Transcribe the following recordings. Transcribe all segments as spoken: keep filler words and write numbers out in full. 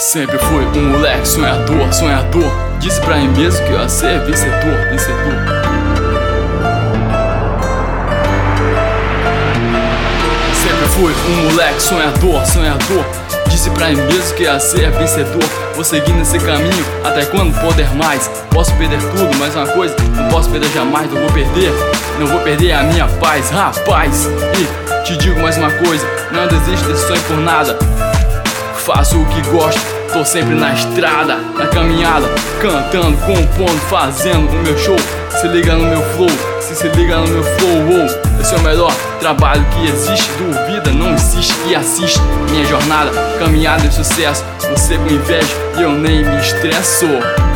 Sempre fui um moleque sonhador, sonhador. Disse pra mim mesmo que eu ia ser vencedor, vencedor. Sempre fui um moleque sonhador, sonhador. Disse pra mim mesmo que ia ser vencedor. Vou seguir nesse caminho até quando poder mais. Posso perder tudo, mas uma coisa não posso perder jamais. Não vou perder, não vou perder a minha paz, rapaz. E te digo mais uma coisa, não desisto desse sonho por nada. Faço o que gosto, tô sempre na estrada, na caminhada, cantando, compondo, fazendo o meu show. Se liga no meu flow, se se liga no meu flow, oh. Esse é o melhor trabalho que existe. Duvida, não insiste e assiste minha jornada, caminhada de sucesso. Você com inveja e eu nem me estresso.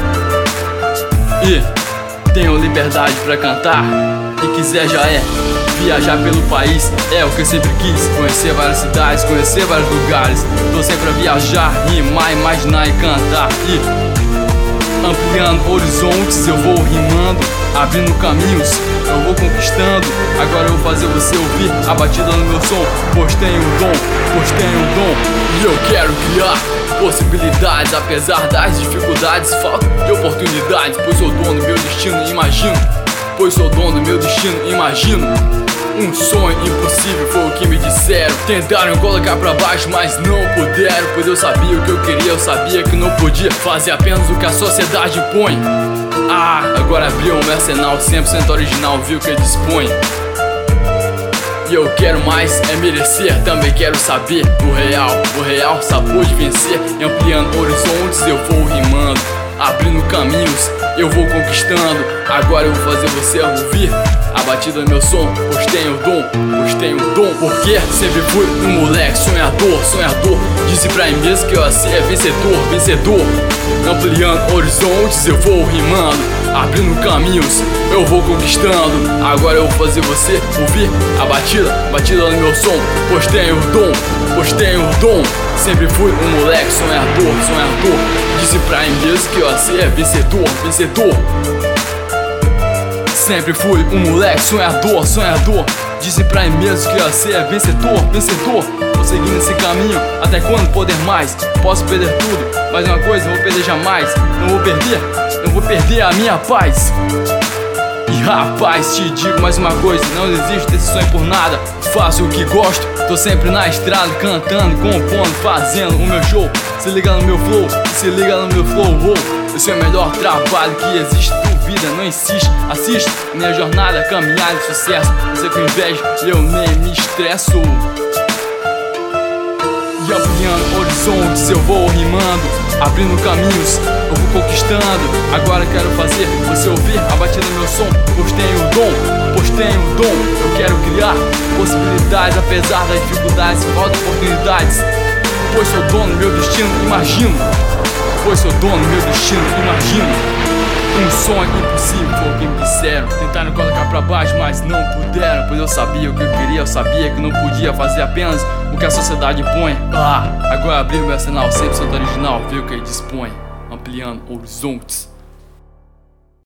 E tenho liberdade pra cantar, e quiser já é. Viajar pelo país é o que eu sempre quis. Conhecer várias cidades, conhecer vários lugares. Tô sempre a viajar, rimar, imaginar e cantar. E ampliando horizontes eu vou rimando, abrindo caminhos eu vou conquistando. Agora eu vou fazer você ouvir a batida no meu som. Pois tenho um dom, pois tenho um dom. E eu quero criar possibilidades, apesar das dificuldades. Falta de oportunidades, pois sou dono do meu destino, imagino. Pois sou dono do meu destino, imagino. Um sonho impossível foi o que me disseram. Tentaram colocar pra baixo, mas não puderam. Pois eu sabia o que eu queria, eu sabia que não podia fazer apenas o que a sociedade impõe. Ah, agora abriu um arsenal cem por cento original, viu que dispõe. E eu quero mais, é merecer, também quero saber o real. O real sabor de vencer, e ampliando horizontes eu vou rimando, abrindo caminhos eu vou conquistando. Agora eu vou fazer você ouvir a batida do meu som. Pois tenho dom, pois tenho dom. Porque sempre fui um moleque sonhador, sonhador. Disse pra mim mesmo que eu ia ser vencedor, vencedor. Ampliando horizontes eu vou rimando, abrindo caminhos eu vou conquistando. Agora eu vou fazer você ouvir a batida, batida do meu som. Pois tenho dom, pois tenho dom. Sempre fui um moleque sonhador, sonhador. Disse pra mim mesmo que eu ia ser vencedor, vencedor. Sempre fui um moleque sonhador, sonhador. Disse pra mim mesmo que eu ia ser vencedor, vencedor. Vou seguir nesse caminho até quando poder mais. Posso perder tudo, mas uma coisa não vou perder jamais. Não vou perder, não vou perder a minha paz. E rapaz, te digo mais uma coisa, não desisto desse sonho por nada. Faço o que gosto, tô sempre na estrada, cantando, compondo, fazendo o meu show. Se liga no meu flow, se liga no meu flow, oh. Esse é o melhor trabalho que existe. Duvida, não insiste, assiste minha jornada, caminhada de sucesso. Você com inveja e eu nem me estresso. E ampliando horizontes eu vou rimando, abrindo caminhos eu vou conquistando. Agora quero fazer você ouvir a batida do meu som. Pois tenho dom, pois tenho dom. Eu quero criar possibilidades, apesar das dificuldades. Falta oportunidades, pois sou dono do meu destino, imagino. Pois sou dono do meu destino, imagino. Um sonho impossível foi o que me disseram. Tentaram colocar pra baixo, mas não puderam. Pois eu sabia o que eu queria, eu sabia que não podia fazer apenas o que a sociedade impõe. Ah, agora abri o meu arsenal cem por cento original, viu que ele dispõe, ampliando horizontes.